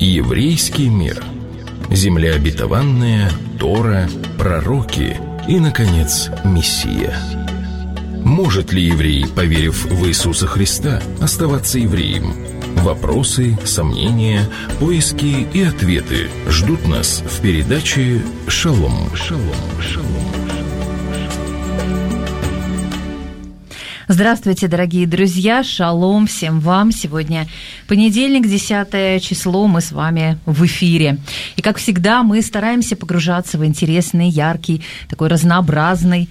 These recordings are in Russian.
Еврейский мир. Земля обетованная, Тора, пророки и, наконец, Мессия. Может ли еврей, поверив в Иисуса Христа, оставаться евреем? Вопросы, сомнения, поиски и ответы ждут нас в передаче «Шалом». Здравствуйте, дорогие друзья, шалом всем вам. Сегодня понедельник, 10 число, мы с вами в эфире. И, как всегда, мы стараемся погружаться в интересный, яркий, такой разнообразный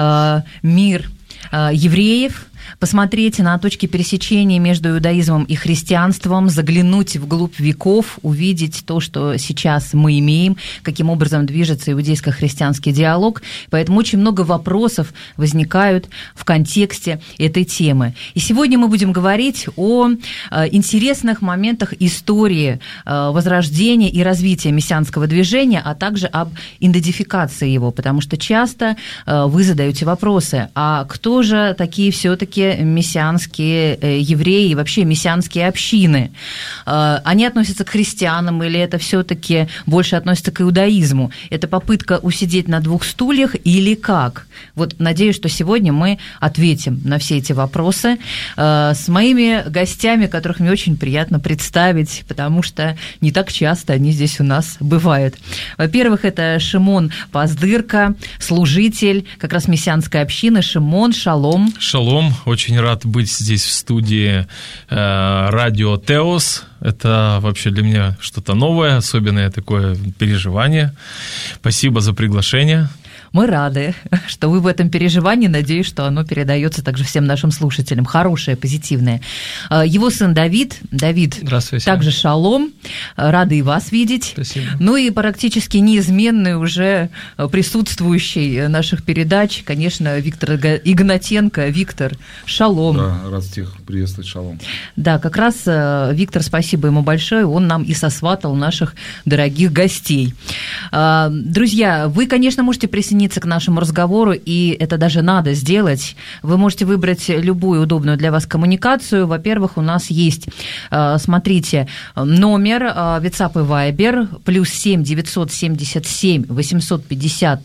мир евреев, посмотреть на точки пересечения между иудаизмом и христианством, заглянуть вглубь веков, увидеть то, что сейчас мы имеем, каким образом движется иудейско-христианский диалог. Поэтому очень много вопросов возникают в контексте этой темы. И сегодня мы будем говорить о интересных моментах истории возрождения и развития мессианского движения, а также об идентификации его, потому что часто вы задаете вопросы, а кто же такие все-таки мессианские евреи и вообще мессианские общины? Они относятся к христианам или это все-таки больше относится к иудаизму? Это попытка усидеть на двух стульях или как? Вот надеюсь, что сегодня мы ответим на все эти вопросы с моими гостями, которых мне очень приятно представить, потому что не так часто они здесь у нас бывают. Во-первых, это Шимон Поздырко, служитель как раз мессианской общины. Шимон, шалом. Шалом. Очень рад быть здесь в студии радио Теос. Это вообще для меня что-то новое, особенное такое переживание. Спасибо за приглашение. Мы рады, что вы в этом переживании. Надеюсь, что оно передается также всем нашим слушателям. Хорошее, позитивное. Его сын Давид. Давид, также шалом. Рады и вас видеть. Спасибо. Ну и практически неизменный уже присутствующий наших передач, конечно, Виктор Игнатенко. Виктор, шалом. Да, рад всех приветствовать, шалом. Да, как раз, Виктор, спасибо ему большое. Он нам и сосватал наших дорогих гостей. Друзья, вы, конечно, можете присоединиться к нашему разговору, и это даже надо сделать. Вы можете выбрать любую удобную для вас коммуникацию. Во-первых, у нас есть, смотрите, номер WhatsApp и Viber +7 977 850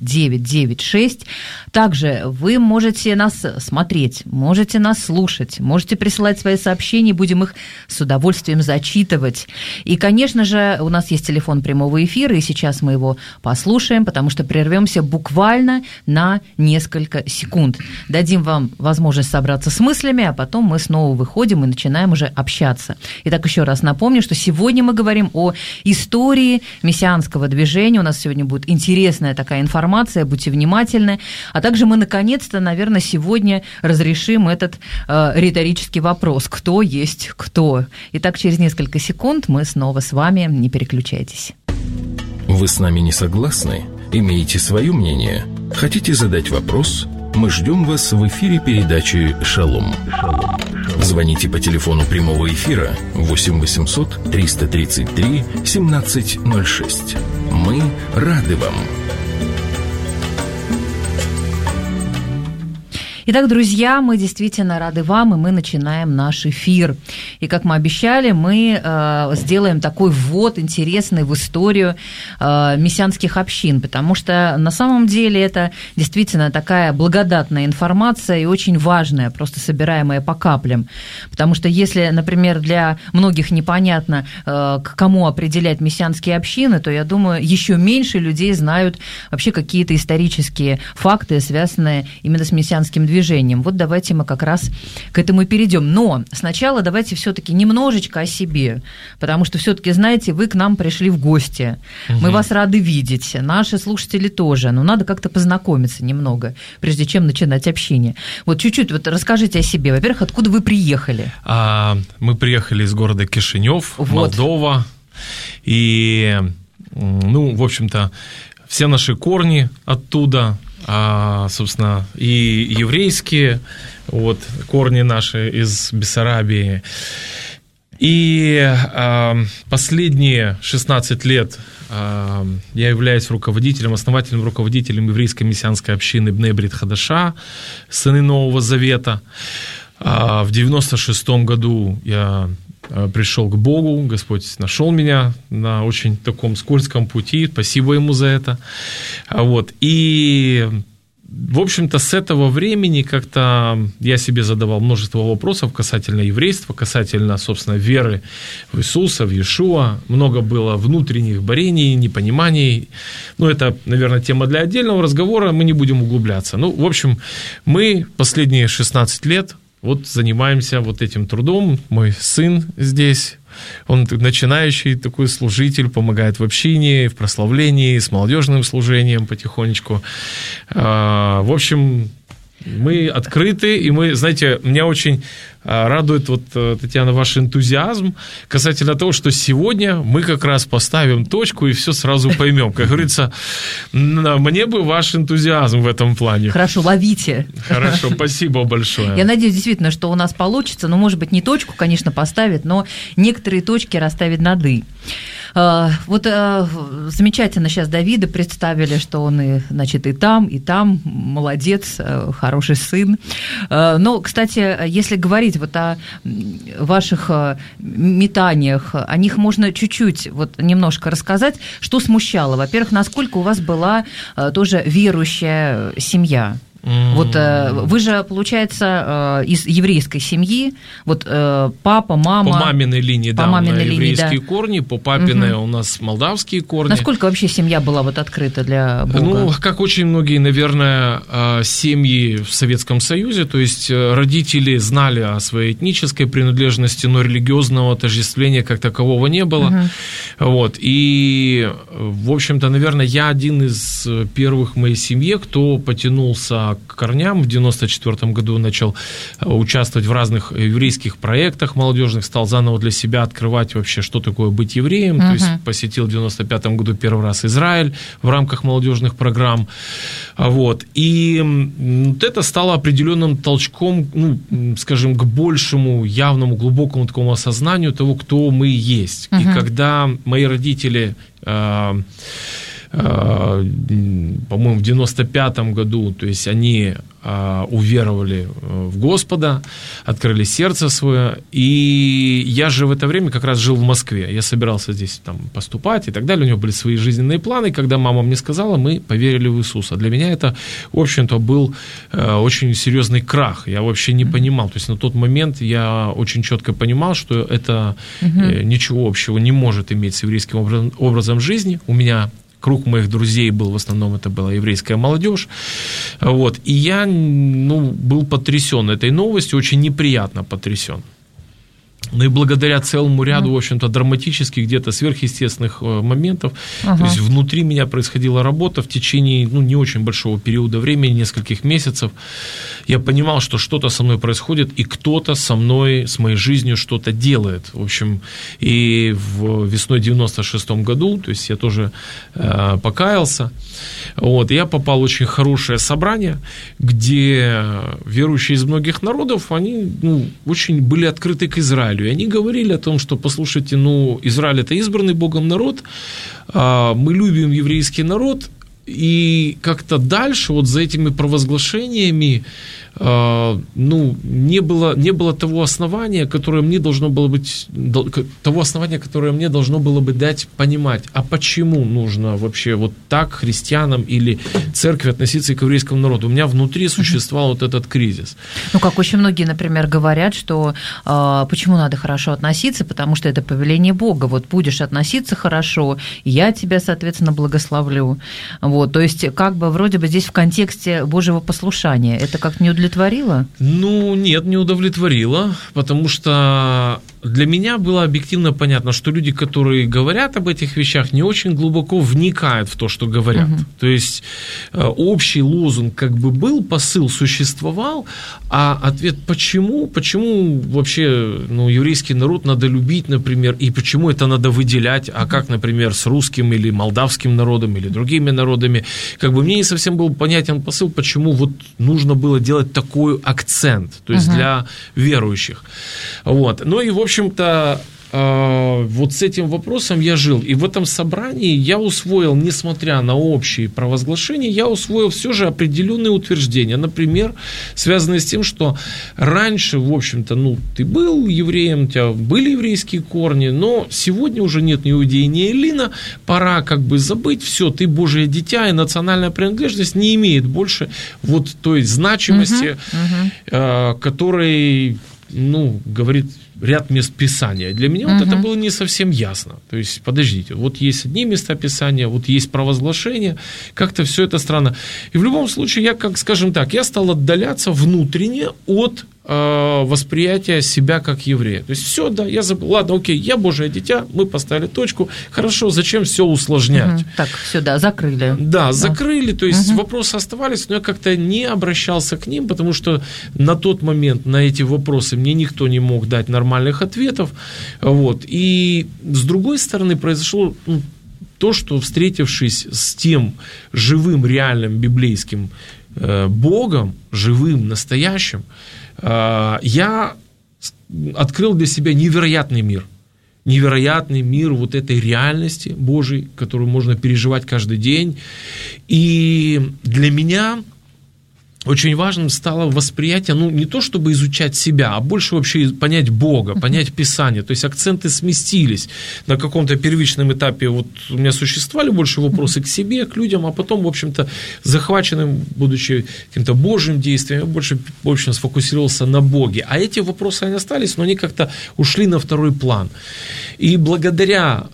0996. Также вы можете нас смотреть, можете нас слушать, можете присылать свои сообщения, будем их с удовольствием зачитывать. И, конечно же, у нас есть телефон прямого эфира, и сейчас мы его послушаем, потому что прервемся буквально на несколько секунд. Дадим вам возможность собраться с мыслями, а потом мы снова выходим и начинаем уже общаться. Итак, еще раз напомню, что сегодня мы говорим о истории мессианского движения. У нас сегодня будет интересная такая информация, будьте внимательны. А также мы, наконец-то, наверное, сегодня разрешим этот риторический вопрос: кто есть кто? Итак, через несколько секунд мы снова с вами. Не переключайтесь. Вы с нами не согласны? Имеете свое мнение? Хотите задать вопрос? Мы ждем вас в эфире передачи «Шалом». Звоните по телефону прямого эфира 8 800 333 1706. Мы рады вам. Итак, друзья, мы действительно рады вам, и мы начинаем наш эфир. И, как мы обещали, мы сделаем такой ввод интересный в историю мессианских общин, потому что на самом деле это действительно такая благодатная информация и очень важная, просто собираемая по каплям. Потому что если, например, для многих непонятно, к кому определять мессианские общины, то, я думаю, еще меньше людей знают вообще какие-то исторические факты, связанные именно с мессианским движением. Вот давайте мы как раз к этому и перейдем. Но сначала давайте все-таки немножечко о себе, потому что все-таки, знаете, вы к нам пришли в гости, мы вас рады видеть, наши слушатели тоже, но надо как-то познакомиться немного, прежде чем начинать общение. Вот чуть-чуть вот расскажите о себе. Во-первых, откуда вы приехали? Мы приехали из города Кишинев, Молдова, и, ну, в общем-то, все наши корни оттуда. Собственно, и еврейские вот, корни наши из Бессарабии. И последние 16 лет я являюсь руководителем, основательным руководителем еврейской мессианской общины Бней Брит Хадаша, сыны Нового Завета. В 96-м году я пришел к Богу, Господь нашел меня на очень таком скользком пути, спасибо Ему за это. Вот. И, в общем-то, с этого времени как-то я себе задавал множество вопросов касательно еврейства, касательно, собственно, веры в Иисуса, в Иешуа. Много было внутренних борений, непониманий. Ну, это, наверное, тема для отдельного разговора, мы не будем углубляться. Ну, в общем, мы последние 16 лет вот занимаемся вот этим трудом. Мой сын здесь, он начинающий такой служитель, помогает в общении, в прославлении, с молодежным служением потихонечку. В общем, мы открыты, и мы, знаете, меня очень радует, вот, Татьяна, ваш энтузиазм касательно того, что сегодня мы как раз поставим точку и все сразу поймем. Как говорится, мне бы ваш энтузиазм в этом плане. Хорошо, ловите. Хорошо, спасибо большое. Я надеюсь, действительно, что у нас получится, ну, может быть, не точку, конечно, поставит, но некоторые точки расставит над «и». Вот замечательно сейчас Давида представили, что он и, значит, и там, молодец, хороший сын. Но, кстати, если говорить вот о ваших метаниях, о них можно чуть-чуть, вот немножко рассказать, что смущало. Во-первых, насколько у вас была тоже верующая семья? Вот вы же, получается, из еврейской семьи, вот папа, мама... По маминой линии, да, у меня еврейские корни, по папиной у нас молдавские корни. Насколько вообще семья была вот открыта для Бога? Ну, как очень многие, наверное, семьи в Советском Союзе, то есть родители знали о своей этнической принадлежности, но религиозного отождествления как такового не было. Вот, и, в общем-то, наверное, я один из первых в моей семье, кто потянулся к корням. В 1994 году начал участвовать в разных еврейских проектах молодежных, стал заново для себя открывать вообще, что такое быть евреем. То есть посетил в 1995 году первый раз Израиль в рамках молодежных программ. Вот. И вот это стало определенным толчком, ну, скажем, к большему, явному, глубокому такому осознанию того, кто мы есть. И когда мои родители... по-моему, в 95-м году, то есть они уверовали в Господа, открыли сердце свое, и я же в это время как раз жил в Москве, я собирался здесь там поступать и так далее, у него были свои жизненные планы, и когда мама мне сказала, мы поверили в Иисуса. Для меня это, в общем-то, был очень серьезный крах, я вообще не понимал, то есть на тот момент я очень четко понимал, что это ничего общего не может иметь с еврейским образом жизни. У меня круг моих друзей был, в основном это была еврейская молодежь. Вот. И я был потрясен этой новостью, очень неприятно потрясен. Ну и благодаря целому ряду, в общем-то, драматических, где-то сверхъестественных моментов, то есть внутри меня происходила работа в течение, не очень большого периода времени, нескольких месяцев. Я понимал, что что-то со мной происходит, и кто-то со мной, с моей жизнью что-то делает. В общем, и весной 96-м году, то есть я тоже покаялся, вот, и я попал в очень хорошее собрание, где верующие из многих народов, они очень были открыты к Израилю. И они говорили о том, что, послушайте, Израиль – это избранный Богом народ, мы любим еврейский народ, и как-то дальше вот за этими провозглашениями не было того основания, которое мне должно было бы дать понимать, а почему нужно вообще вот так христианам или церкви относиться к еврейскому народу. У меня внутри существовал вот этот кризис. Как очень многие, например, говорят, что почему надо хорошо относиться, потому что это повеление Бога. Вот будешь относиться хорошо, я тебя, соответственно, благословлю. Вот, то есть как бы вроде бы здесь в контексте Божьего послушания. Это как-то не удовлетворило? Нет, не удовлетворило, потому что для меня было объективно понятно, что люди, которые говорят об этих вещах, не очень глубоко вникают в то, что говорят. То есть общий лозунг как бы был, посыл существовал, а ответ почему вообще еврейский народ надо любить, например, и почему это надо выделять, а как, например, с русским или молдавским народом или другими народами, как бы мне не совсем был понятен посыл, почему вот нужно было делать такой акцент, то есть для верующих. Вот. Ну и, в общем-то, вот с этим вопросом я жил. И в этом собрании я усвоил, несмотря на общие провозглашения, я усвоил все же определенные утверждения. Например, связанные с тем, что раньше, в общем-то, ты был евреем, у тебя были еврейские корни, но сегодня уже нет ни иудея, ни эллина, пора как бы забыть все, ты Божие дитя, и национальная принадлежность не имеет больше вот той значимости, которой, говорит ряд мест Писания. Для меня вот это было не совсем ясно. То есть, подождите, вот есть одни места Писания, вот есть провозглашения, как-то все это странно. И в любом случае, я стал отдаляться внутренне от восприятия себя как еврея. То есть, все, да, я забыл, ладно, окей, я Божие дитя, мы поставили точку, хорошо, зачем все усложнять? Так, все, да, закрыли. Да, закрыли, то есть вопросы оставались, но я как-то не обращался к ним, потому что на тот момент на эти вопросы мне никто не мог дать нормальных ответов. Вот. И с другой стороны произошло то, что, встретившись с тем живым, реальным библейским Богом, живым, настоящим, я открыл для себя невероятный мир вот этой реальности Божией, которую можно переживать каждый день. И для меня очень важным стало восприятие, не то чтобы изучать себя, а больше вообще понять Бога, понять Писание. То есть акценты сместились на каком-то первичном этапе. Вот у меня существовали больше вопросы к себе, к людям, а потом, в общем-то, захваченным, будучи каким-то Божьим действием, я больше, в общем, сфокусировался на Боге. А эти вопросы, они остались, но они как-то ушли на второй план. И благодаря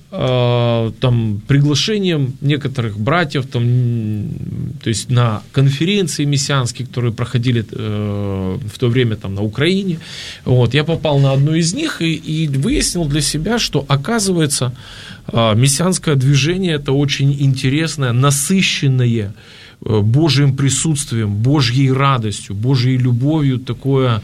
приглашениям некоторых братьев, то есть на конференции мессианские, которые проходили в то время на Украине, я попал на одну из них и выяснил для себя, что, оказывается, мессианское движение – это очень интересное, насыщенное Божьим присутствием, Божьей радостью, Божьей любовью, такое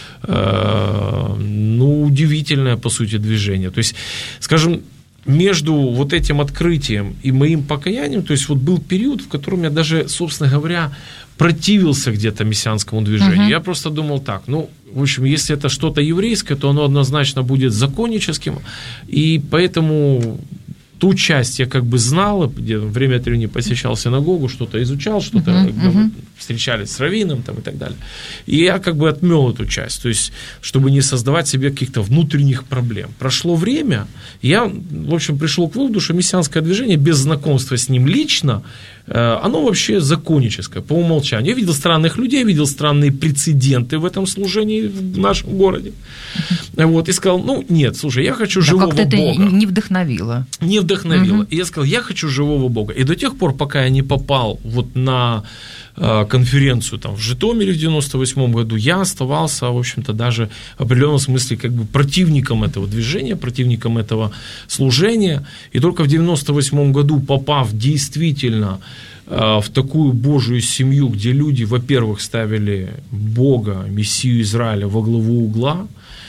удивительное, по сути, движение. То есть, скажем, между вот этим открытием и моим покаянием, то есть вот был период, в котором я даже, собственно говоря, противился где-то мессианскому движению. Я просто думал так, в общем, если это что-то еврейское, то оно однозначно будет законническим, и поэтому ту часть я как бы знал, где время от времени посещал синагогу, что-то изучал, что-то встречались с раввином и так далее. И я как бы отмел эту часть, то есть, чтобы не создавать себе каких-то внутренних проблем. Прошло время, я, в общем, пришел к выводу, что мессианское движение без знакомства с ним лично, оно вообще законническое, по умолчанию. Я видел странных людей, видел странные прецеденты в этом служении в нашем городе. И сказал, нет, слушай, я хочу живого Бога. Как-то это не вдохновило. Не вдохновило. И я сказал, я хочу живого Бога. И до тех пор, пока я не попал на конференцию в Житомире в 98 году, я оставался, в общем-то, даже в определенном смысле как бы противником этого движения, противником этого служения. И только в 98 году, попав действительно в такую Божию семью, где люди, во-первых, ставили Бога, Мессию Израиля во главу угла,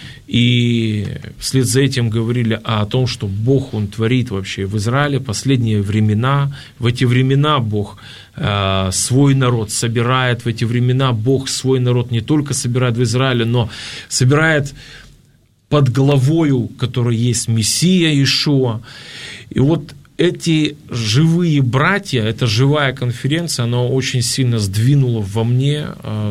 и вслед за этим говорили о том, что Бог, Он творит вообще в Израиле последние времена. В эти времена Бог свой народ собирает, в эти времена Бог свой народ не только собирает в Израиле, но собирает под главою, которой есть Мессия Иешуа. И вот эти живые братья, эта живая конференция, она очень сильно сдвинула во мне,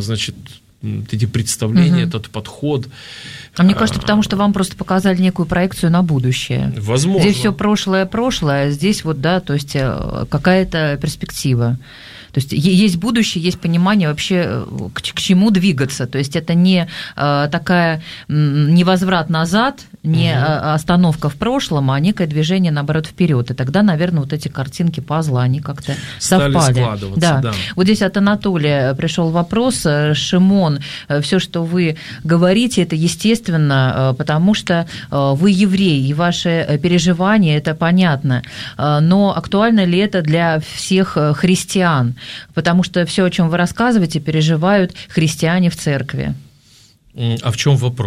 эти представления, этот подход. А мне кажется, потому что вам просто показали некую проекцию на будущее. Возможно. Здесь все прошлое, а здесь то есть какая-то перспектива. То есть есть будущее, есть понимание вообще, к чему двигаться. То есть это не такая не возврат назад, не остановка в прошлом, а некое движение, наоборот, вперед. И тогда, наверное, вот эти картинки пазла, они как-то стали совпали. Складываться, да. Вот здесь от Анатолия пришел вопрос. Шимон, все, что вы говорите, это естественно, потому что вы еврей, и ваши переживания, это понятно. Но актуально ли это для всех христиан? Потому что все, о чем вы рассказываете, переживают христиане в церкви. А в чем вопрос?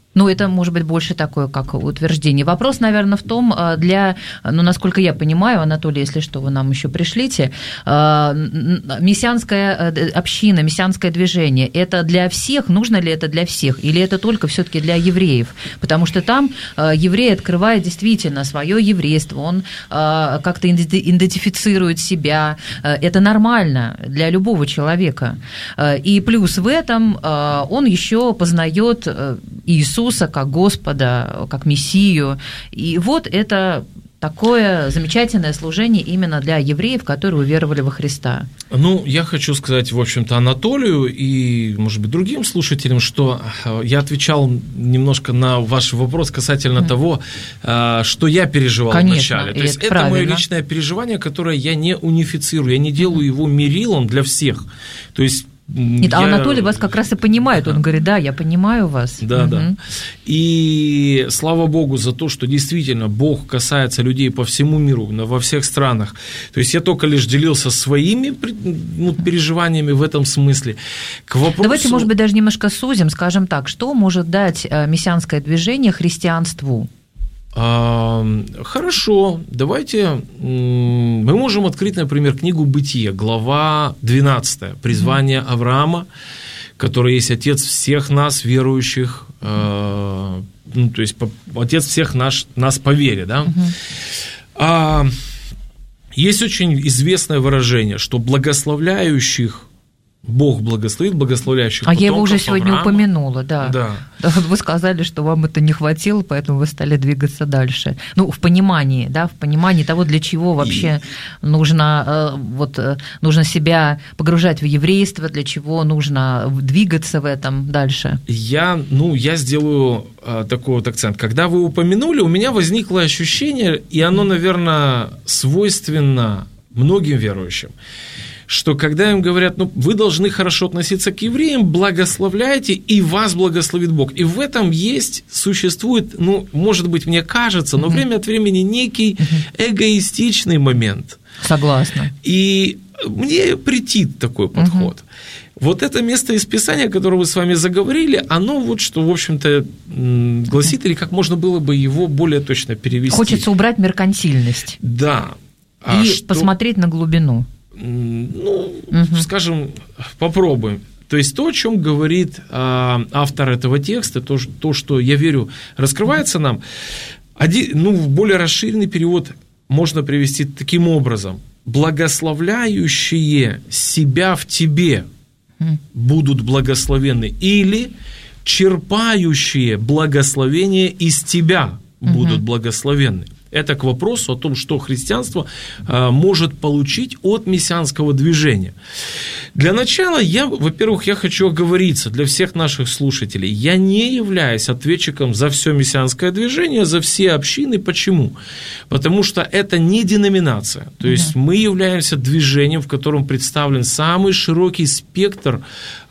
Ну, это может быть больше такое, как утверждение. Вопрос, наверное, в том, насколько я понимаю, Анатолий, если что, вы нам еще пришлите, мессианская община, мессианское движение, это для всех, нужно ли это для всех, или это только все-таки для евреев? Потому что там еврей открывает действительно свое еврейство, он как-то идентифицирует себя, это нормально для любого человека. И плюс в этом он еще познает Иисуса как Господа, как Мессию. И вот это такое замечательное служение именно для евреев, которые уверовали во Христа. Ну, я хочу сказать, в общем-то, Анатолию и, может быть, другим слушателям, что я отвечал немножко на ваш вопрос касательно того, что я переживал вначале. То есть это мое личное переживание, которое я не унифицирую, я не делаю его мерилом для всех. То есть нет, а Анатолий вас как раз и понимает. Он говорит, да, я понимаю вас. Да, да. И слава Богу за то, что действительно Бог касается людей по всему миру, во всех странах. То есть я только лишь делился своими переживаниями в этом смысле. К вопросу... Давайте, может быть, даже немножко сузим, скажем так, что может дать мессианское движение христианству? Хорошо, давайте мы можем открыть, например, книгу «Бытие», глава 12, призвание Авраама, который есть отец всех нас, верующих, то есть отец всех нас по вере, да? Есть очень известное выражение, что благословляющих Бог благословит, благословляющих потомков я его уже сегодня Авраама. Упомянула, да. Вы сказали, что вам это не хватило, поэтому вы стали двигаться дальше. Ну, в понимании того, для чего вообще нужно себя погружать в еврейство, для чего нужно двигаться в этом дальше. Я сделаю такой вот акцент. Когда вы упомянули, у меня возникло ощущение, и оно, наверное, свойственно многим верующим, что когда им говорят, вы должны хорошо относиться к евреям, благословляйте, и вас благословит Бог. И в этом существует, может быть, мне кажется, но время от времени некий эгоистичный момент. Согласна. И мне претит такой подход. Вот это место из Писания, о котором мы с вами заговорили, оно что, в общем-то, гласит, или как можно было бы его более точно перевести. Хочется убрать меркантильность. Да. И посмотреть на глубину. Скажем, попробуем. То есть то, о чем говорит автор этого текста, то, что, я верю, раскрывается нам, в более расширенный перевод можно привести таким образом. Благословляющие себя в тебе будут благословенны, или черпающие благословение из тебя будут благословенны. Это к вопросу о том, что христианство может получить от мессианского движения. Для начала, я хочу оговориться для всех наших слушателей. Я не являюсь ответчиком за все мессианское движение, за все общины. Почему? Потому что это не деноминация. То есть мы являемся движением, в котором представлен самый широкий спектр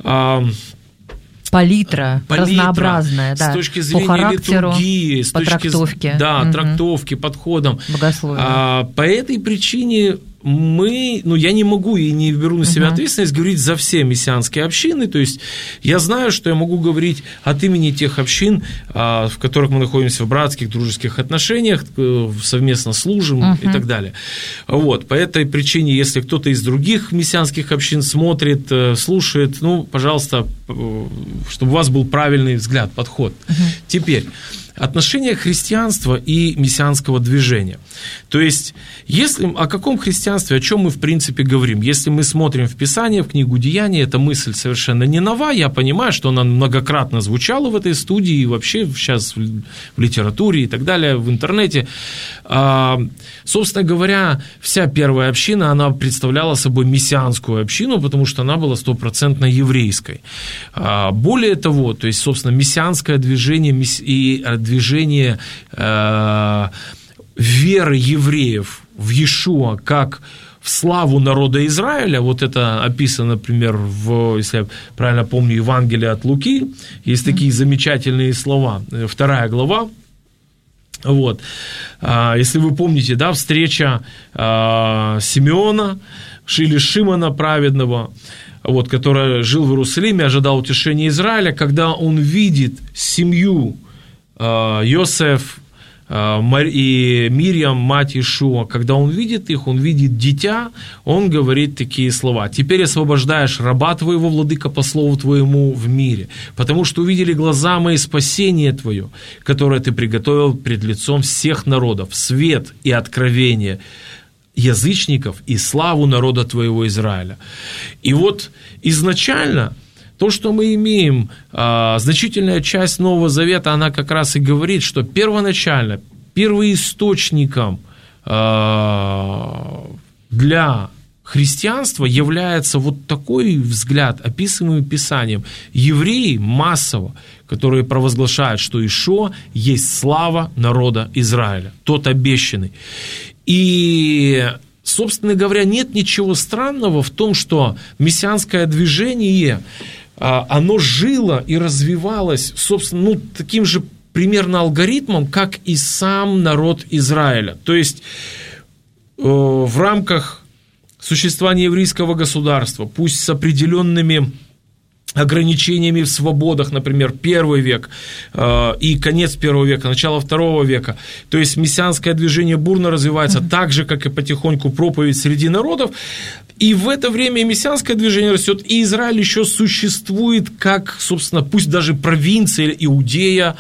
Палитра разнообразная, с точки зрения литургии, с точки трактовке. Трактовки, подходам. Богословие. По этой причине я не могу и не беру на себя ответственность говорить за все мессианские общины, то есть я знаю, что я могу говорить от имени тех общин, в которых мы находимся в братских, дружеских отношениях, совместно служим и так далее. По этой причине, если кто-то из других мессианских общин смотрит, слушает, пожалуйста, чтобы у вас был правильный взгляд, подход. Теперь, отношение христианства и мессианского движения. То есть, о каком христианстве, о чем мы в принципе говорим? Если мы смотрим в Писание, в книгу Деяний, эта мысль совершенно не нова, я понимаю, что она многократно звучала в этой студии и вообще сейчас в литературе и так далее, в интернете. Собственно говоря, вся первая община, она представляла собой мессианскую общину, потому что она была 100% еврейской. Более того, то есть, собственно, мессианское движение и движение веры евреев в Иешуа как в славу народа Израиля, вот это описано, например, если я правильно помню, Евангелие от Луки, есть такие замечательные слова, 2 глава. Если вы помните, встреча Симеона или Шимона праведного, который жил в Иерусалиме, ожидал утешения Израиля, когда он видит семью Иосиф и Мирьям, мать Иешуа, когда он видит их, он видит дитя, он говорит такие слова: «Теперь освобождаешь раба твоего, владыка, по слову твоему в мире, потому что увидели глаза мои спасение твое, которое ты приготовил пред лицом всех народов, свет и откровение язычников и славу народа твоего Израиля». И вот изначально то, что мы имеем, значительная часть Нового Завета, она как раз и говорит, что первоначально, первоисточником для христианства является вот такой взгляд, описываемый Писанием. Евреи массово, которые провозглашают, что Иешуа есть слава народа Израиля, тот обещанный. И, собственно говоря, нет ничего странного в том, что мессианское движение, оно жило и развивалось, собственно, таким же примерно алгоритмом, как и сам народ Израиля. То есть в рамках существования еврейского государства, пусть с определенными ограничениями в свободах, например, первый век и конец первого века, начало второго века. То есть мессианское движение бурно развивается, так же, как и потихоньку проповедь среди народов. И в это время мессианское движение растет, и Израиль еще существует как, собственно, пусть даже провинция Иудея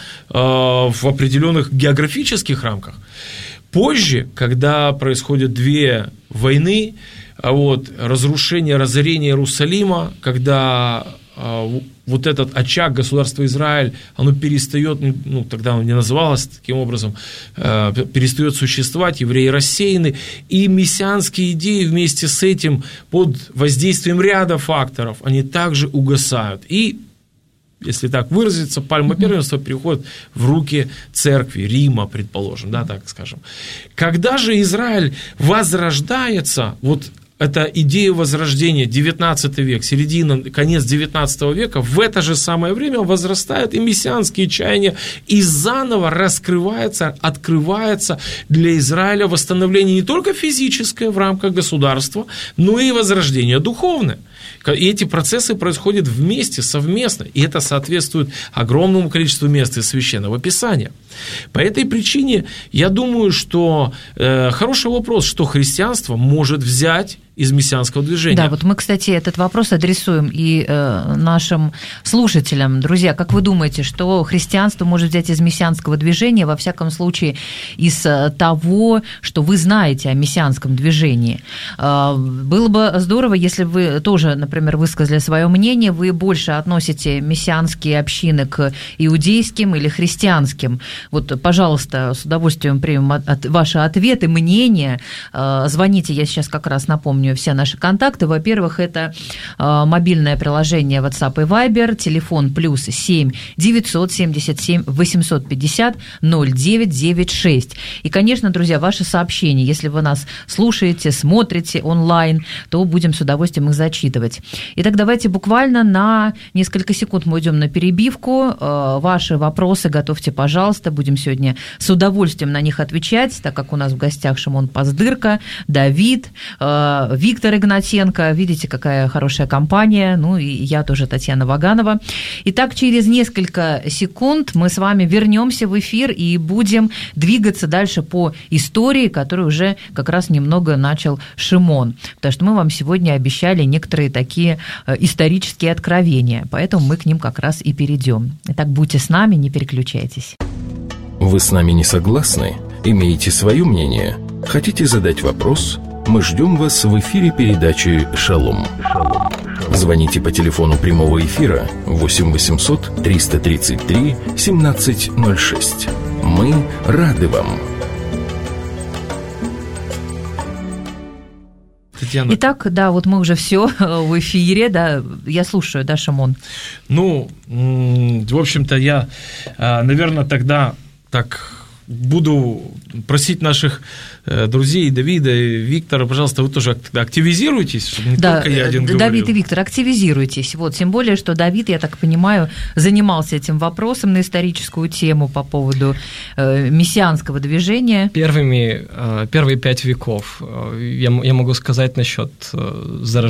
в определенных географических рамках. Позже, когда происходят две войны, разрушение, разорение Иерусалима, когда вот этот очаг государства Израиль, оно перестает, тогда оно не называлось таким образом, перестает существовать, евреи рассеяны, и мессианские идеи вместе с этим под воздействием ряда факторов, они также угасают. И, если так выразиться, пальма первенства переходит в руки церкви, Рима, предположим, да, так скажем. Когда же Израиль возрождается, эта идея возрождения, 19 век, середина, конец 19 века, в это же самое время возрастают и мессианские чаяния, и заново раскрывается, открывается для Израиля восстановление не только физическое в рамках государства, но и возрождение духовное. И эти процессы происходят вместе, совместно, и это соответствует огромному количеству мест из Священного Писания. По этой причине я думаю, что хороший вопрос, что христианство может взять из мессианского движения. Да, мы, кстати, этот вопрос адресуем и нашим слушателям. Друзья, как вы думаете, что христианство может взять из мессианского движения, во всяком случае, из того, что вы знаете о мессианском движении? Было бы здорово, если вы тоже, например, высказали свое мнение, вы больше относите мессианские общины к иудейским или христианским. Пожалуйста, с удовольствием примем ваши ответы, мнения. Звоните, я сейчас как раз напомню все наши контакты. Во-первых, это мобильное приложение WhatsApp и Viber, телефон +7 977 850 0996. И, конечно, друзья, ваши сообщения, если вы нас слушаете, смотрите онлайн, то будем с удовольствием их зачитывать. Итак, давайте буквально на несколько секунд мы уйдем на перебивку. Ваши вопросы готовьте, пожалуйста. Будем сегодня с удовольствием на них отвечать, так как у нас в гостях Шимон Поздырко, Давид, Виктор Игнатенко. Видите, какая хорошая компания. И я тоже, Татьяна Ваганова. Итак, через несколько секунд мы с вами вернемся в эфир и будем двигаться дальше по истории, которую уже как раз немного начал Шимон. Потому что мы вам сегодня обещали некоторые такие исторические откровения. Поэтому мы к ним как раз и перейдем. Итак, будьте с нами, не переключайтесь. Вы с нами не согласны? Имеете свое мнение? Хотите задать вопрос? Мы ждем вас в эфире передачи «Шалом». Звоните по телефону прямого эфира 8 800 333 1706. Мы рады вам. Татьяна. Итак, да, мы уже все в эфире, да, я слушаю, да, Шимон? В общем-то, я, наверное, тогда так буду просить наших друзей, Давида и Виктора, пожалуйста, вы тоже активизируйтесь, чтобы не только я один говорил. Давид и Виктор, активизируйтесь. Тем более, что Давид, я так понимаю, занимался этим вопросом на историческую тему по поводу мессианского движения. Первые 5 веков я могу сказать насчет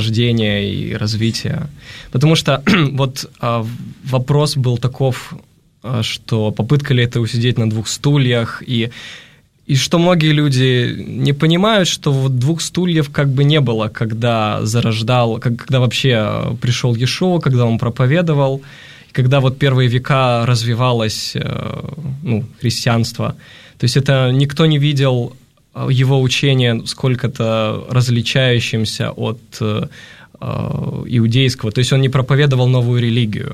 зарождения и развития. Потому что вопрос был таков: что попытка ли это усидеть на двух стульях, и что многие люди не понимают, что вот двух стульев как бы не было, когда когда вообще пришел Иешуа, когда он проповедовал, когда вот первые века развивалось христианство. То есть это никто не видел его учение сколько-то различающимся от иудейского. То есть он не проповедовал новую религию.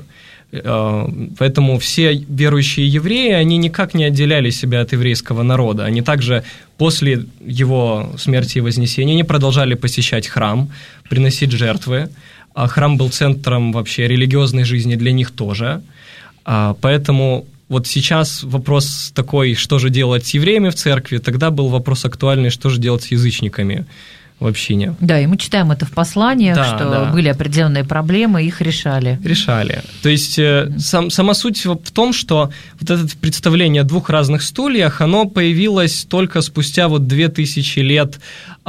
Поэтому все верующие евреи, они никак не отделяли себя от еврейского народа. Они также после его смерти и вознесения не продолжали посещать храм, приносить жертвы. А храм был центром вообще религиозной жизни для них тоже. Поэтому вот сейчас вопрос такой, что же делать с евреями в церкви, тогда был вопрос актуальный, что же делать с язычниками в общине. Да, и мы читаем это в посланиях, что были определенные проблемы, их решали. То есть сама суть в том, что вот это представление о двух разных стульях, оно появилось только спустя вот 2000 лет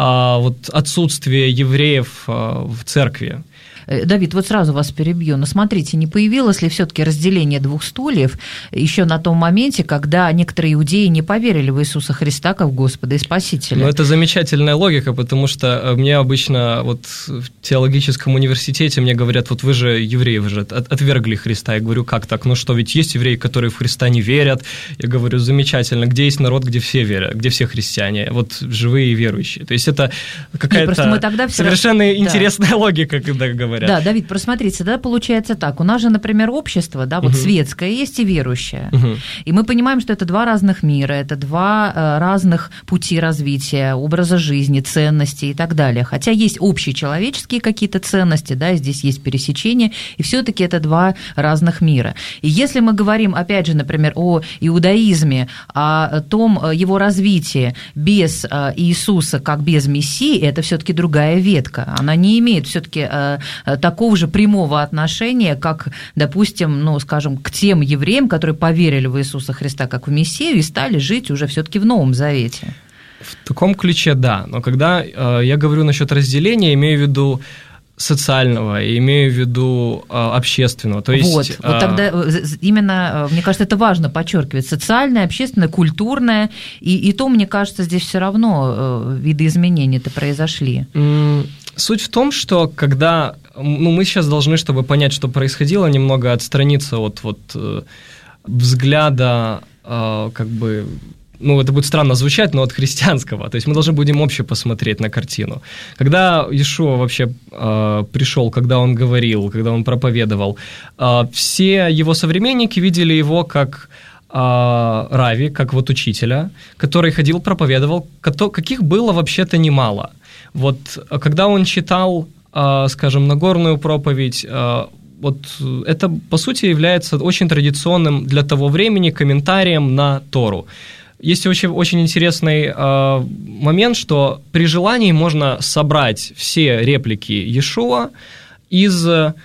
отсутствия евреев в церкви. Давид, вот сразу вас перебью, но смотрите, не появилось ли все-таки разделение двух стульев еще на том моменте, когда некоторые иудеи не поверили в Иисуса Христа как Господа и Спасителя? Ну, это замечательная логика, потому что мне обычно вот в теологическом университете мне говорят, вот вы же евреи, вы же отвергли Христа. Я говорю, как так? Ну что, ведь есть евреи, которые в Христа не верят. Я говорю, замечательно, где есть народ, где все верят, где все христиане, вот живые и верующие. То есть это какая-то совершенно интересная логика, когда говорят. Да, Давид, просмотрите, да, получается так. У нас же, например, общество, да, вот светское есть и верующее. И мы понимаем, что это два разных мира, это два разных пути развития, образа жизни, ценностей и так далее. Хотя есть общечеловеческие какие-то ценности, да, здесь есть пересечения, и все-таки это два разных мира. И если мы говорим, опять же, например, о иудаизме, о том его развитии без Иисуса, как без Мессии, это все-таки другая ветка. Она не имеет все-таки такого же прямого отношения, как, допустим, ну, скажем, к тем евреям, которые поверили в Иисуса Христа как в Мессию и стали жить уже все-таки в Новом Завете. В таком ключе, да. Но когда я говорю насчет разделения, имею в виду социального, и имею в виду общественного. То есть, вот тогда именно, мне кажется, это важно подчеркивать. Социальное, общественное, культурное, и то, мне кажется, здесь все равно видоизменения-то произошли. Суть в том, что когда мы сейчас должны, чтобы понять, что происходило, немного отстраниться от взгляда, как бы, это будет странно звучать, но от христианского. То есть мы должны будем обще посмотреть на картину. Когда Иешуа вообще пришел, когда он говорил, когда он проповедовал, все его современники видели его как рави, как вот учителя, который ходил, проповедовал, каких было вообще-то немало. Вот когда он читал, скажем, Нагорную проповедь, вот это, по сути, является очень традиционным для того времени комментарием на Тору. Есть очень интересный момент, что при желании можно собрать все реплики Иешуа из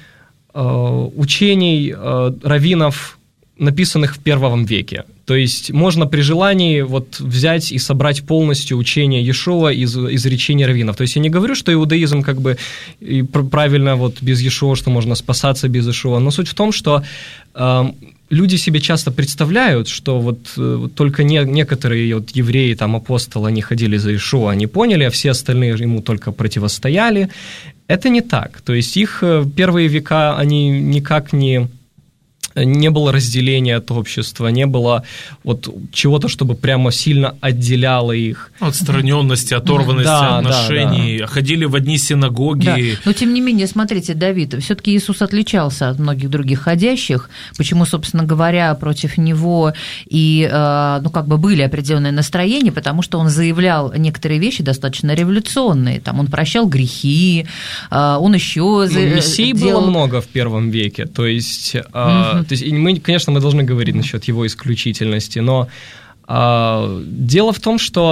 учений раввинов, написанных в первом веке. То есть можно при желании вот взять и собрать полностью учение Иешуа из речений раввинов. То есть я не говорю, что иудаизм как бы и правильно вот без Иешуа, что можно спасаться без Иешуа, но суть в том, что люди себе часто представляют, что вот только некоторые вот евреи, там, апостолы, они ходили за Иешуа, они поняли, а все остальные ему только противостояли. Это не так. То есть их первые века, они никак не было разделения от общества, не было вот чего-то, чтобы прямо сильно отделяло их. Отстраненности, оторванности отношений, да. Ходили в одни синагоги. Да. Но тем не менее, смотрите, Давид, все-таки Иисус отличался от многих других ходящих, почему, собственно говоря, против него и, были определенные настроения, потому что он заявлял некоторые вещи достаточно революционные, там он прощал грехи, он еще Мессий было много в первом веке, то есть... То есть мы должны говорить насчет его исключительности, но дело в том, что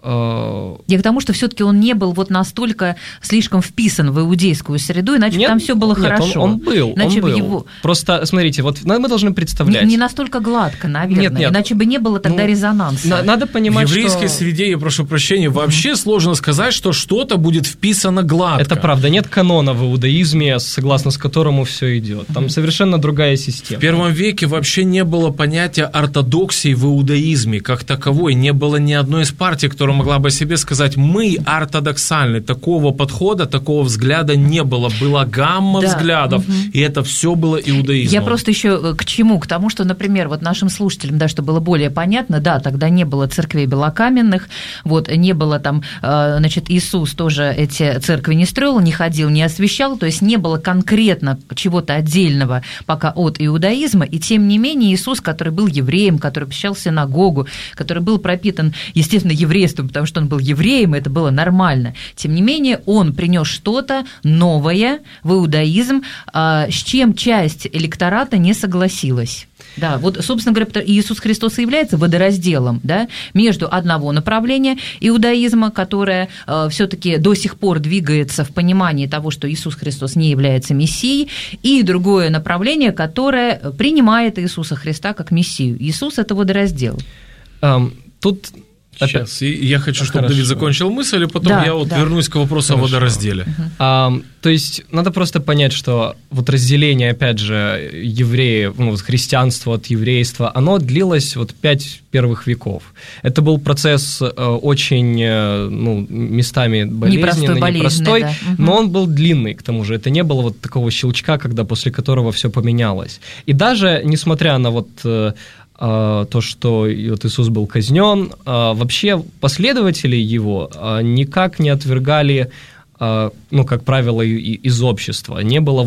Я к тому, что все-таки он не был вот настолько слишком вписан в иудейскую среду, иначе там все было хорошо. Он был. Просто, смотрите, вот мы должны представлять. Не настолько гладко, наверное, иначе бы не было тогда резонанса. Надо понимать, в еврейской среде, я прошу прощения, вообще сложно сказать, что что-то будет вписано гладко. Это правда. Нет канона в иудаизме, согласно с которому все идет. Там совершенно другая система. В первом веке вообще не было понятия ортодоксии в иудаизме как таковой. Не было ни одной из партий, которая могла бы о себе сказать: мы ортодоксальны. Такого подхода, такого взгляда не было. Была гамма взглядов, и это все было иудаизмом. Я просто еще к чему? К тому, что, например, вот нашим слушателям, да, чтобы было более понятно, да, тогда не было церквей белокаменных, вот, не было там, значит, Иисус тоже эти церкви не строил, не ходил, не освящал, то есть не было конкретно чего-то отдельного пока от иудаизма, и тем не менее Иисус, который был евреем, который посещал синагогу, который был пропитан, естественно, еврейством, потому что он был евреем, и это было нормально, тем не менее он принес что-то новое в иудаизм, с чем часть электората не согласилась. Да, вот, собственно говоря, Иисус Христос и является водоразделом, да, между одного направления иудаизма, которое все-таки до сих пор двигается в понимании того, что Иисус Христос не является Мессией, и другое направление, которое принимает Иисуса Христа как Мессию. Иисус – это водораздел. Тут... Сейчас, я хочу, чтобы Давид закончил мысль, и потом я вернусь к вопросу о водоразделе. То есть надо просто понять, что вот разделение, опять же, евреев, христианства от еврейства, оно длилось 5 первых веков. Это был процесс очень, местами болезненный, непростой, да. Но он был длинный, к тому же. Это не было вот такого щелчка, после которого все поменялось. И даже несмотря на то, что вот Иисус был казнен, вообще последователи его никак не отвергали, как правило, из общества. Не было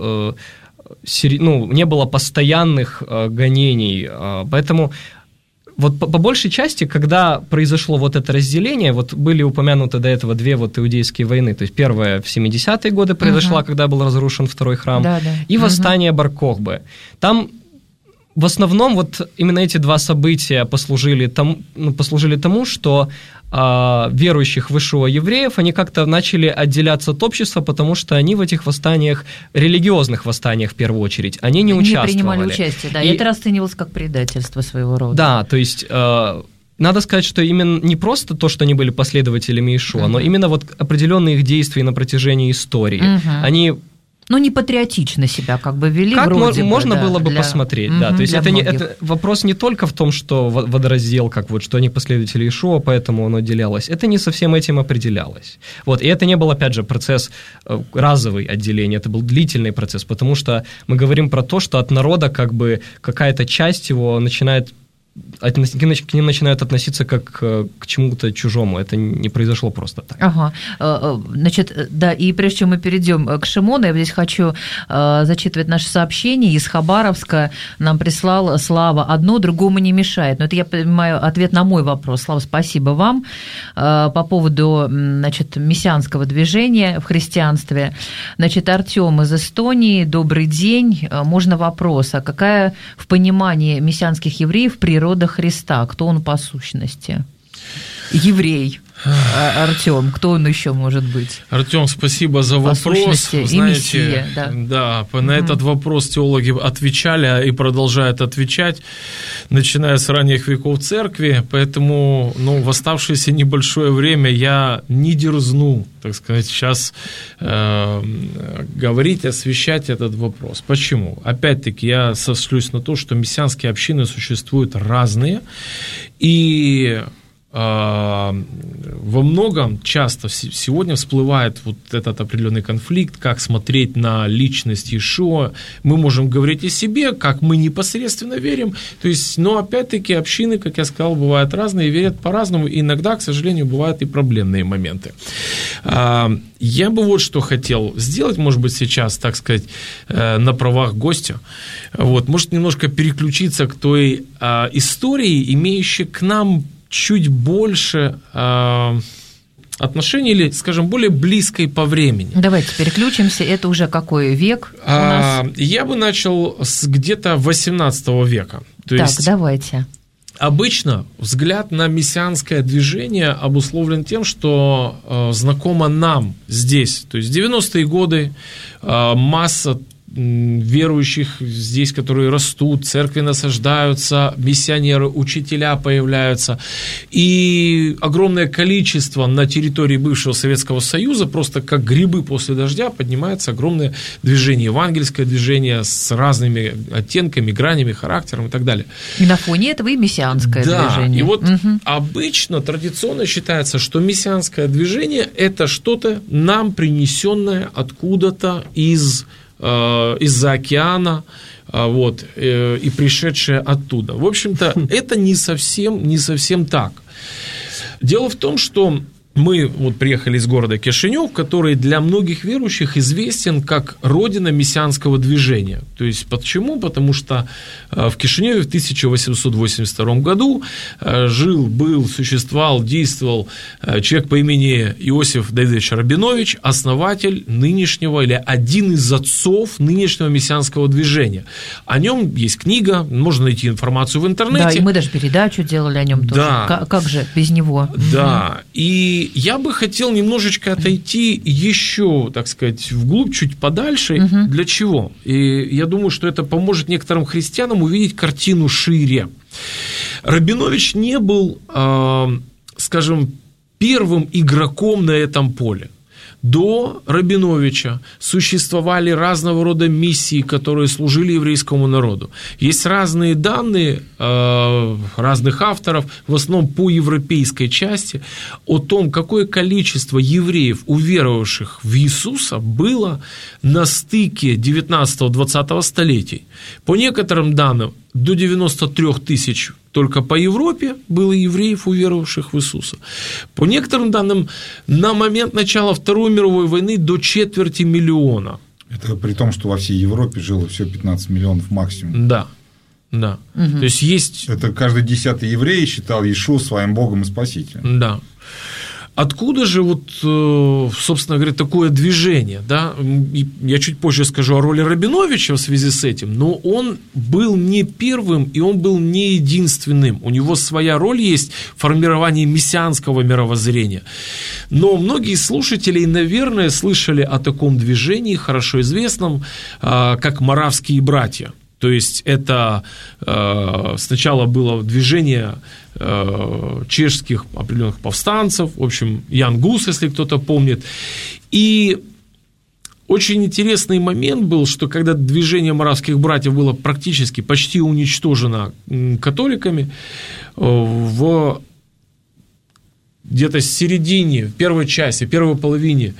не было постоянных гонений, поэтому вот по большей части, когда произошло вот это разделение, вот были упомянуты до этого 2 иудейские войны, то есть первая в 70-е годы произошла, когда был разрушен второй храм, и восстание Бар-Кохбы. Там в основном именно эти 2 события послужили тому, что верующих в Иешуа евреев, они как-то начали отделяться от общества, потому что они в этих восстаниях, религиозных восстаниях в первую очередь, они не участвовали. Не принимали участие, да, и это расценивалось как предательство своего рода. Да, то есть... Надо сказать, что именно не просто то, что они были последователями Иешуа, но именно определенные их действия на протяжении истории. Они... не патриотично себя вели. Как можно было бы посмотреть, да. То есть это вопрос не только в том, что водораздел, что они последователи Иешуа, поэтому оно отделялось. Это не совсем этим определялось. И это не был, опять же, процесс разовый отделения, это был длительный процесс, потому что мы говорим про то, что от народа какая-то часть его начинает к ним начинают относиться как к чему-то чужому. Это не произошло просто так. Ага. Значит, да, и прежде чем мы перейдем к Шимону, я здесь хочу зачитывать наше сообщение. Из Хабаровска нам прислал Слава: одно другому не мешает. Но это, я понимаю, ответ на мой вопрос. Слава, спасибо вам. По поводу, мессианского движения в христианстве. Артём из Эстонии. Добрый день. Можно вопрос? А какая в понимании мессианских евреев природа Христа? Кто он по сущности? Еврей. Артём, кто он еще может быть? Артём, спасибо за вопрос. Знаете, Мессия, да. На этот вопрос теологи отвечали и продолжают отвечать, начиная с ранних веков церкви, поэтому в оставшееся небольшое время я не дерзну, так сказать, сейчас говорить, освещать этот вопрос. Почему? Опять-таки я сошлюсь на то, что мессианские общины существуют разные, и во многом часто сегодня всплывает этот определенный конфликт, как смотреть на личность Иешуа. Мы можем говорить о себе, как мы непосредственно верим, но опять-таки общины, как я сказал, бывают разные, верят по-разному, и иногда, к сожалению, бывают и проблемные моменты. Я бы что хотел сделать, может быть, сейчас, так сказать, на правах гостя, может немножко переключиться к той истории, имеющей к нам чуть больше отношений, или, скажем, более близкой по времени. Давайте переключимся. Это уже какой век у нас? Я бы начал с где-то 18 века. Давайте. Обычно взгляд на мессианское движение обусловлен тем, что знакомо нам здесь. То есть 90-е годы масса верующих здесь, которые растут, церкви насаждаются, миссионеры, учителя появляются. И огромное количество на территории бывшего Советского Союза, просто как грибы после дождя, поднимается огромное движение, евангельское движение с разными оттенками, гранями, характером и так далее. И на фоне этого и мессианское движение. И вот обычно, традиционно считается, что мессианское движение – это что-то нам принесенное откуда-то из-за океана, вот, и пришедшее оттуда. В общем-то, это не совсем так. Дело в том, что мы вот приехали из города Кишинев, который для многих верующих известен как родина мессианского движения. То есть почему? Потому что в Кишиневе в 1882 году существовал, действовал человек по имени Иосиф Давидович Рабинович, основатель нынешнего или один из отцов нынешнего мессианского движения. О нем есть книга, можно найти информацию в интернете. Да, и мы даже передачу делали о нем тоже. Да. Как же без него? Да, и я бы хотел немножечко отойти еще, так сказать, вглубь, чуть подальше. Для чего? И я думаю, что это поможет некоторым христианам увидеть картину шире. Рабинович не был, скажем, первым игроком на этом поле. До Рабиновича существовали разного рода миссии, которые служили еврейскому народу. Есть разные данные разных авторов, в основном по европейской части, о том, какое количество евреев, уверовавших в Иисуса, было на стыке 19-20 столетий. По некоторым данным, до 93 тысяч только по Европе было евреев, уверовавших в Иисуса. По некоторым данным, на момент начала Второй мировой войны до 250 000. Это при том, что во всей Европе жило всего 15 миллионов максимум. Да. То есть это каждый 10-й еврей считал Иешуа своим Богом и Спасителем. Да. Откуда же, вот, собственно говоря, такое движение? Да? Я чуть позже скажу о роли Рабиновича в связи с этим, но он был не первым, и он был не единственным. У него своя роль есть в формировании мессианского мировоззрения. Но многие слушатели, наверное, слышали о таком движении, хорошо известном, как «Моравские братья». То есть это сначала было движение чешских определенных повстанцев, в общем, Ян Гус, если кто-то помнит. И очень интересный момент был, что когда движение моравских братьев было практически почти уничтожено католиками, где-то в середине, в первой части, первой половине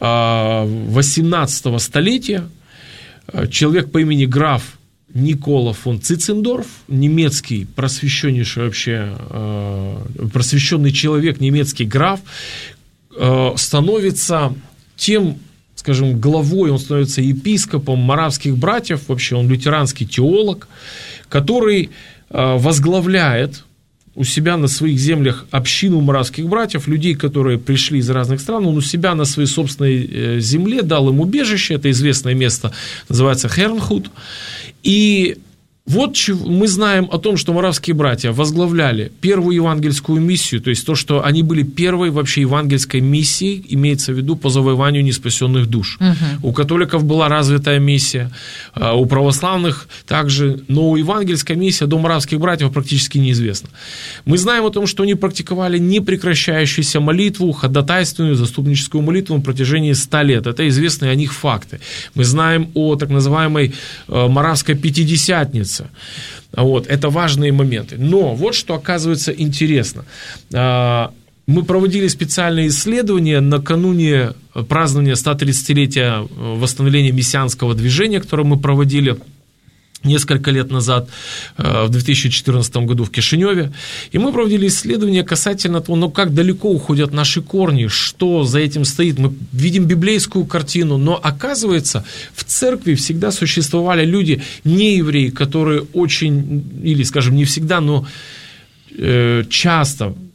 18 столетия человек по имени граф Никола фон Цицендорф, немецкий просвещеннейший вообще, просвещенный человек, немецкий граф, становится тем, скажем, главой, он становится епископом моравских братьев, вообще он лютеранский теолог, который возглавляет у себя на своих землях общину моравских братьев, людей, которые пришли из разных стран, он у себя на своей собственной земле дал им убежище, это известное место, называется Хернхут, и вот мы знаем о том, что моравские братья возглавляли первую евангельскую миссию, то есть то, что они были первой вообще евангельской миссией, имеется в виду по завоеванию неспасенных душ. У католиков была развитая миссия, у православных также, но евангельская миссия до моравских братьев практически неизвестна. Мы знаем о том, что они практиковали непрекращающуюся молитву, ходатайственную, заступническую молитву на протяжении 100 лет. Это известные о них факты. Мы знаем о так называемой моравской пятидесятнице. Вот, это важные моменты. Но вот что оказывается интересно. Мы проводили специальные исследования накануне празднования 130-летия восстановления мессианского движения, которое мы проводили несколько лет назад, в 2014 году в Кишиневе. И мы проводили исследования касательно того, как далеко уходят наши корни, что за этим стоит. Мы видим библейскую картину, но оказывается, в церкви всегда существовали люди, не евреи, которые очень, или, скажем, не всегда, но часто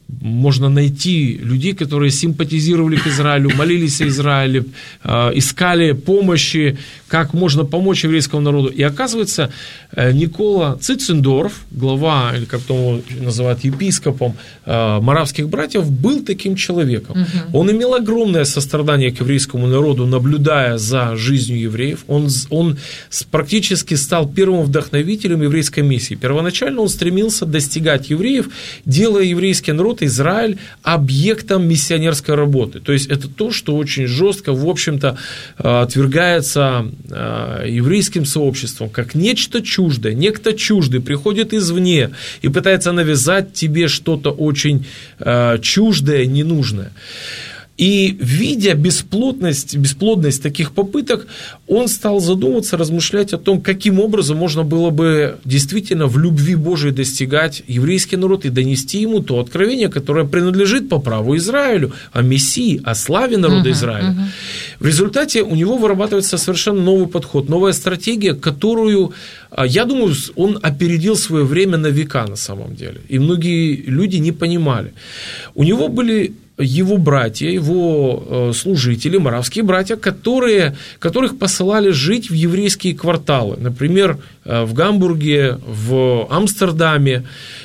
можно найти людей, которые симпатизировали к Израилю, молились о Израиле, искали помощи, как можно помочь еврейскому народу. И оказывается, Никола Цицендорф, глава, или как его называют, епископом моравских братьев, был таким человеком. Угу. Он имел огромное сострадание к еврейскому народу, наблюдая за жизнью евреев. Он практически стал первым вдохновителем еврейской миссии. Первоначально он стремился достигать евреев, делая еврейский народ, Израиль, объектом миссионерской работы. То есть это то, что очень жестко, в общем-то, отвергается еврейским сообществом, как нечто чуждое. Некто чуждый приходит извне и пытается навязать тебе что-то очень чуждое, ненужное. И, видя бесплодность таких попыток, он стал задумываться, размышлять о том, каким образом можно было бы действительно в любви Божией достигать еврейский народ и донести ему то откровение, которое принадлежит по праву Израилю, о Мессии, о славе народа Израиля. В результате у него вырабатывается совершенно новый подход, новая стратегия, которую, я думаю, он опередил свое время на века на самом деле. И многие люди не понимали. У него были его братья, его служители, моравские братья, которых посылали жить в еврейские кварталы. Например, в Гамбурге, в Амстердаме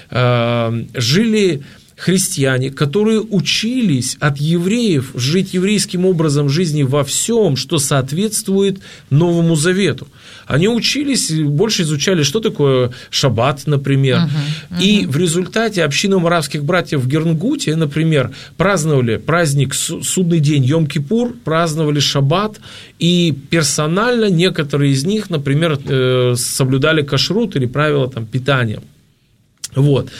жили христиане, которые учились от евреев жить еврейским образом жизни во всем, что соответствует Новому Завету. Они учились, больше изучали, что такое шаббат, например. И в результате община моравских братьев в Гернгуте, например, праздновали праздник Судный день, Йом-Кипур, праздновали шаббат, и персонально некоторые из них, например, соблюдали кашрут или правила там, питания. Вот.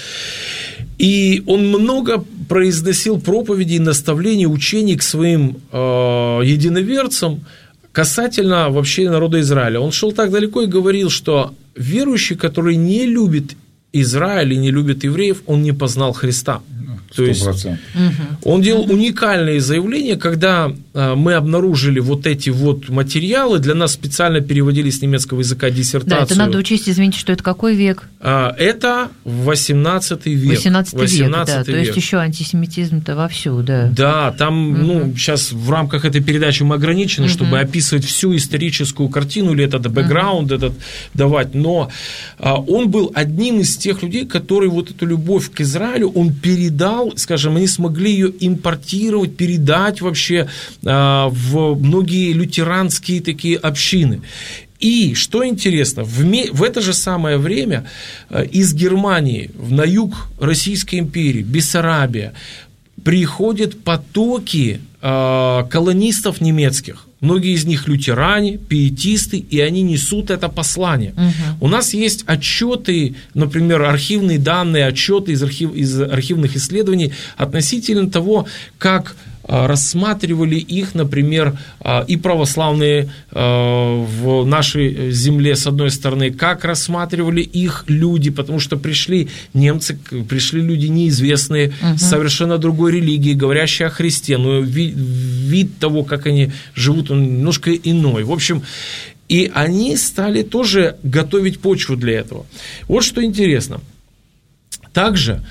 И он много произносил проповедей, наставлений, учений к своим единоверцам касательно вообще народа Израиля. Он шел так далеко и говорил, что верующий, который не любит Израиль и не любит евреев, он не познал Христа. 100%. То есть он делал уникальные заявления, когда мы обнаружили вот эти вот материалы, для нас специально переводили с немецкого языка диссертацию. Да, это надо учесть, извините, что это какой век? Это 18 век. 18 век, да, то есть еще антисемитизм-то вовсю, да. Да, там, сейчас в рамках этой передачи мы ограничены, чтобы описывать всю историческую картину, или этот бэкграунд этот давать, но он был одним из тех людей, которые вот эту любовь к Израилю, он передал, скажем, они смогли ее импортировать, передать вообще в многие лютеранские такие общины. И, что интересно, в это же самое время из Германии на юг Российской империи, Бессарабия, приходят потоки колонистов немецких. Многие из них лютеране, пиетисты, и они несут это послание. У нас есть отчеты, например, архивные данные, отчеты из архивных исследований относительно того, как рассматривали их, например, и православные в нашей земле, с одной стороны, как рассматривали их люди, потому что пришли немцы, пришли люди неизвестные, совершенно другой религии, говорящие о Христе, но вид того, как они живут, он немножко иной. В общем, и они стали тоже готовить почву для этого. Вот что интересно. Также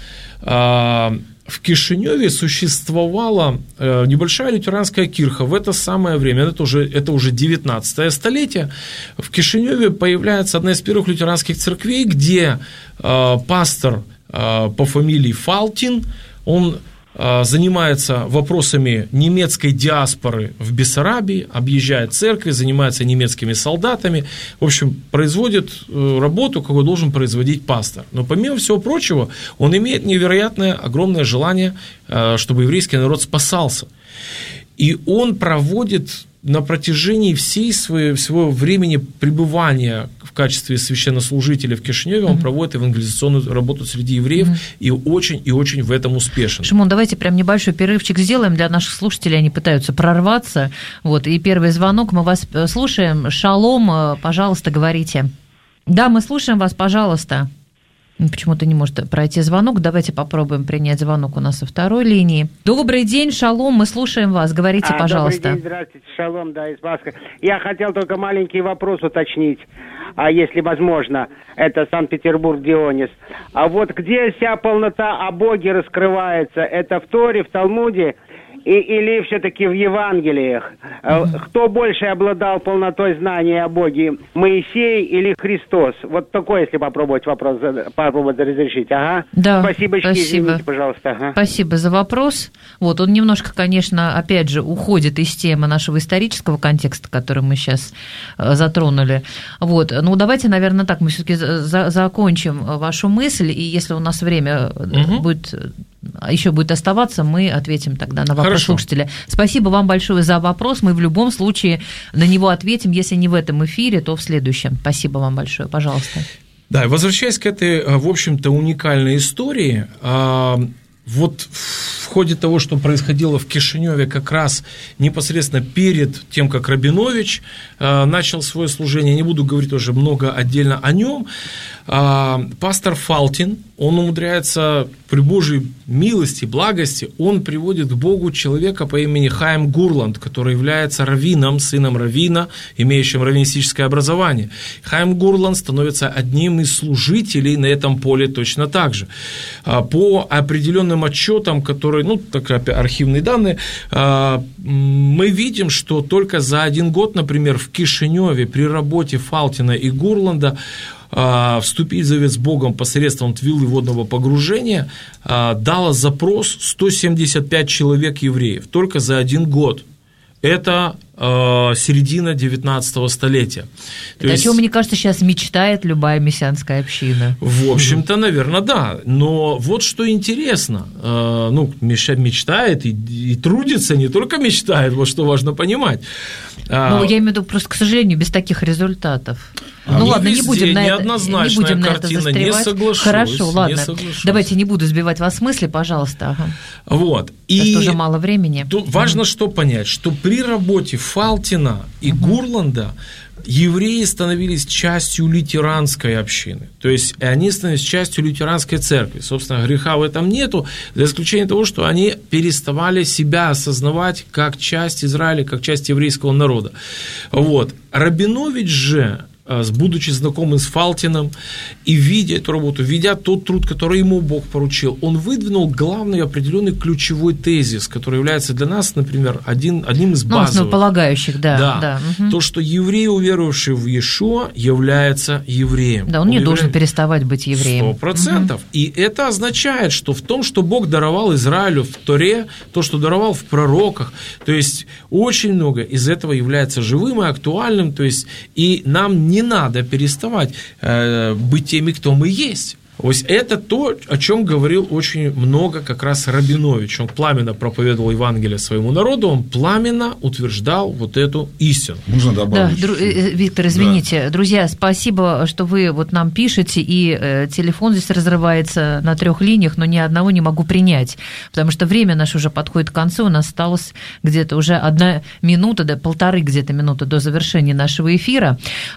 в Кишиневе существовала небольшая лютеранская кирха в это самое время, это уже 19 столетие. В Кишиневе появляется одна из первых лютеранских церквей, где пастор по фамилии Фалтин, он занимается вопросами немецкой диаспоры в Бессарабии, объезжает церкви, занимается немецкими солдатами, в общем, производит работу, какую должен производить пастор. Но помимо всего прочего, он имеет невероятное, огромное желание, чтобы еврейский народ спасался. И он проводит на протяжении своего времени пребывания в качестве священнослужителя в Кишиневе, он проводит евангелизационную работу среди евреев и очень в этом успешен. Шимон, давайте прям небольшой перерывчик сделаем для наших слушателей, они пытаются прорваться. Вот, и первый звонок, мы вас слушаем. Шалом, пожалуйста, говорите. Да, мы слушаем вас, пожалуйста. Почему-то не может пройти звонок. Давайте попробуем принять звонок у нас со второй линии. Добрый день, шалом, мы слушаем вас. Говорите, пожалуйста. Добрый день, здравствуйте, шалом, да, из Баска. Я хотел только маленький вопрос уточнить, если возможно. Это Санкт-Петербург, Дионис. А вот где вся полнота о Боге раскрывается? Это в Торе, в Талмуде или все-таки в Евангелиях? Кто больше обладал полнотой знания о Боге, Моисей или Христос? Вот такой, если попробовать вопрос разрешить. Ага. Да, спасибо. Извините, пожалуйста. Ага. Спасибо за вопрос. Вот, он немножко, конечно, опять же, уходит из темы нашего исторического контекста, который мы сейчас затронули. Вот. Ну, давайте, наверное, так, мы все-таки закончим вашу мысль, и если у нас время еще будет оставаться, мы ответим тогда на вопрос слушателя. Спасибо вам большое за вопрос. Мы в любом случае на него ответим. Если не в этом эфире, то в следующем. Спасибо вам большое. Пожалуйста. Да, возвращаясь к этой, в общем-то, уникальной истории, вот в ходе того, что происходило в Кишиневе как раз непосредственно перед тем, как Рабинович начал свое служение, не буду говорить уже много отдельно о нем, пастор Фалтин, он умудряется при Божьей милости, благости, он приводит к Богу человека по имени Хаим Гурланд, который является раввином, сыном раввина, имеющим раввинистическое образование. Хаим Гурланд становится одним из служителей на этом поле точно так же. По определенным отчетам, которые, так архивные данные, мы видим, что только за 1 год, например, в Кишиневе при работе Фалтина и Гурланда вступить в завет с Богом посредством твилы водного погружения дало запрос 175 человек евреев только за 1 год. Это середина 19 столетия. О чем, мне кажется, сейчас мечтает любая мессианская община. В общем-то, наверное, да. Но вот что интересно. Мечтает и трудится, не только мечтает, вот что важно понимать. Я имею в виду, просто, к сожалению, без таких результатов. Ладно, не будем на это застревать. Не соглашусь. Хорошо, ладно. Давайте не буду сбивать вас с мысли, пожалуйста. Ага. Вот. И тоже мало времени. Тут важно что понять, что при работе Фалтина и Гурланда евреи становились частью лютеранской общины. То есть они становились частью лютеранской церкви. Собственно, греха в этом нету, за исключением того, что они переставали себя осознавать как часть Израиля, как часть еврейского народа. Вот. Рабинович же, будучи знакомым с Фалтином и видя эту работу, видя тот труд, который ему Бог поручил, он выдвинул главный определенный ключевой тезис, который является для нас, например, одним из базовых. Основополагающих, да. То, что еврей, уверовавший в Иешуа, является евреем. Да, он не должен переставать быть евреем. 100%. И это означает, что в том, что Бог даровал Израилю в Торе, то, что даровал в пророках, то есть очень много из этого является живым и актуальным, то есть и нам не надо переставать быть теми, кто мы есть. Вот это то, о чем говорил очень много как раз Рабинович. Он пламенно проповедовал Евангелие своему народу, он пламенно утверждал вот эту истину. Можно добавить? Да, Виктор, извините. Да. Друзья, спасибо, что вы нам пишете, и телефон здесь разрывается на 3 линиях, но ни одного не могу принять, потому что время наше уже подходит к концу, у нас осталось где-то уже 1 минута, 1,5 где-то минуты до завершения нашего эфира,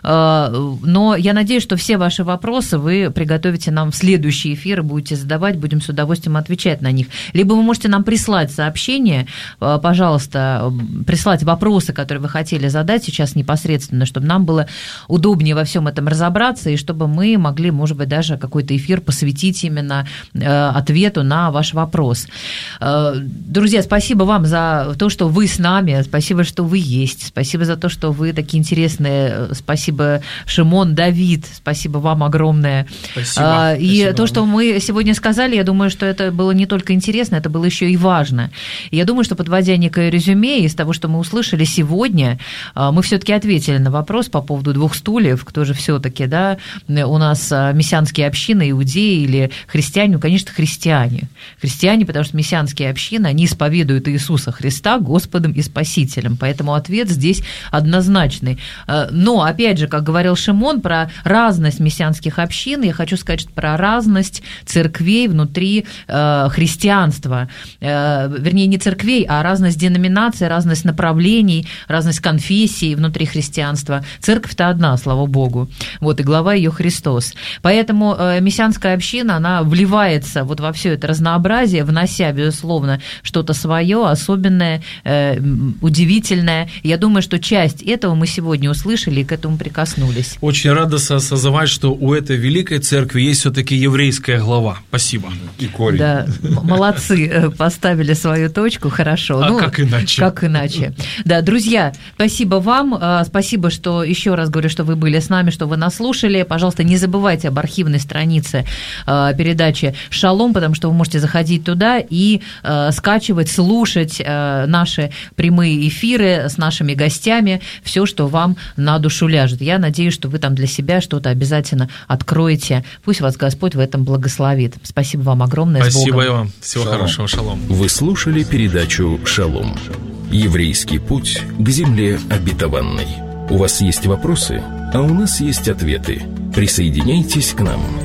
но я надеюсь, что все ваши вопросы вы приготовите нам в следующие эфиры, будете задавать, будем с удовольствием отвечать на них. Либо вы можете нам прислать сообщение, пожалуйста, прислать вопросы, которые вы хотели задать сейчас непосредственно, чтобы нам было удобнее во всем этом разобраться, и чтобы мы могли, может быть, даже какой-то эфир посвятить именно ответу на ваш вопрос. Друзья, спасибо вам за то, что вы с нами, спасибо, что вы есть, спасибо за то, что вы такие интересные, спасибо, Шимон, Давид, спасибо вам огромное. Спасибо. И спасибо то, что мы сегодня сказали, я думаю, что это было не только интересно, это было еще и важно. И я думаю, что, подводя некое резюме из того, что мы услышали сегодня, мы все-таки ответили на вопрос по поводу 2 стульев, кто же все-таки, да, у нас мессианские общины, иудеи или христиане, конечно, христиане. Христиане, потому что мессианские общины, они исповедуют Иисуса Христа Господом и Спасителем, поэтому ответ здесь однозначный. Но, опять же, как говорил Шимон, про разность мессианских общин, я хочу сказать, что про про разность церквей внутри христианства. Вернее, не церквей, а разность деноминаций, разность направлений, разность конфессий внутри христианства. Церковь-то одна, слава Богу. Вот, и глава ее Христос. Поэтому мессианская община, она вливается вот во все это разнообразие, внося, безусловно, что-то свое, особенное, удивительное. Я думаю, что часть этого мы сегодня услышали и к этому прикоснулись. Очень радостно осознавать, что у этой великой церкви есть все-таки еврейская глава. Спасибо. И корень. Да, молодцы, поставили свою точку, хорошо. А как иначе? Как иначе. Да, друзья, спасибо вам, спасибо, что, еще раз говорю, что вы были с нами, что вы нас слушали. Пожалуйста, не забывайте об архивной странице передачи «Шалом», потому что вы можете заходить туда и скачивать, слушать наши прямые эфиры с нашими гостями, все, что вам на душу ляжет. Я надеюсь, что вы там для себя что-то обязательно откроете. Пусть вас Господь в этом благословит. Спасибо вам огромное. Спасибо и вам. Всего хорошего. Шалом. Вы слушали передачу «Шалом». Еврейский путь к земле обетованной. У вас есть вопросы, а у нас есть ответы. Присоединяйтесь к нам.